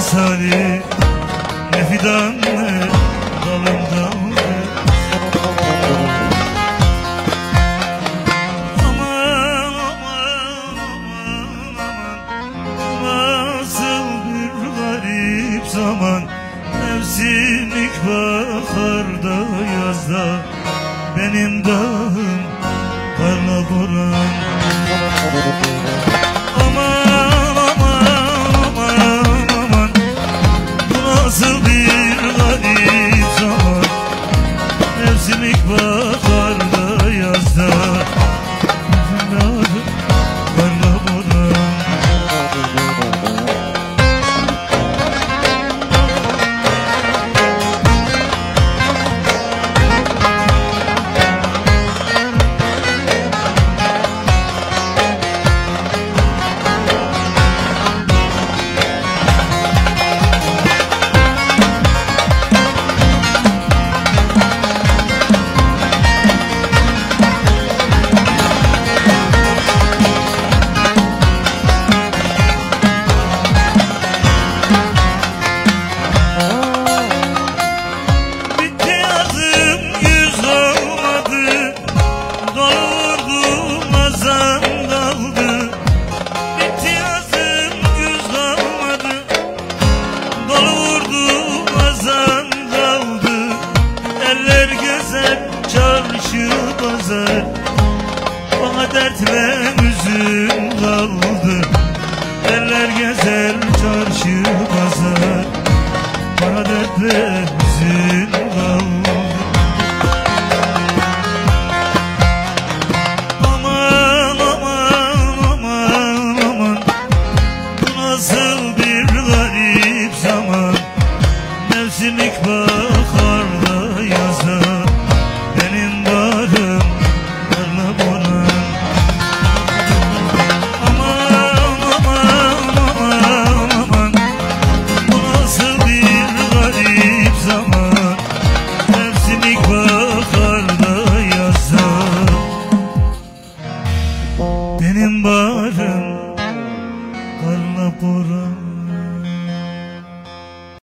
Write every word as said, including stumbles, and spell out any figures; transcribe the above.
misali, ne fidan ne dalım daldı. Aman aman aman aman, nasıl bir garip zaman. Mevsimlik baharda yazda, benim dağım karla boran. Aman aman aman aman, bu nasıl bir garip zaman. Mevsimlik baharda yazda, benim dağım karla boran. Çarşı pazar, bana dertle üzüm kaldı. Eller gezer çarşı pazar, bana dertle üzüm kaldı.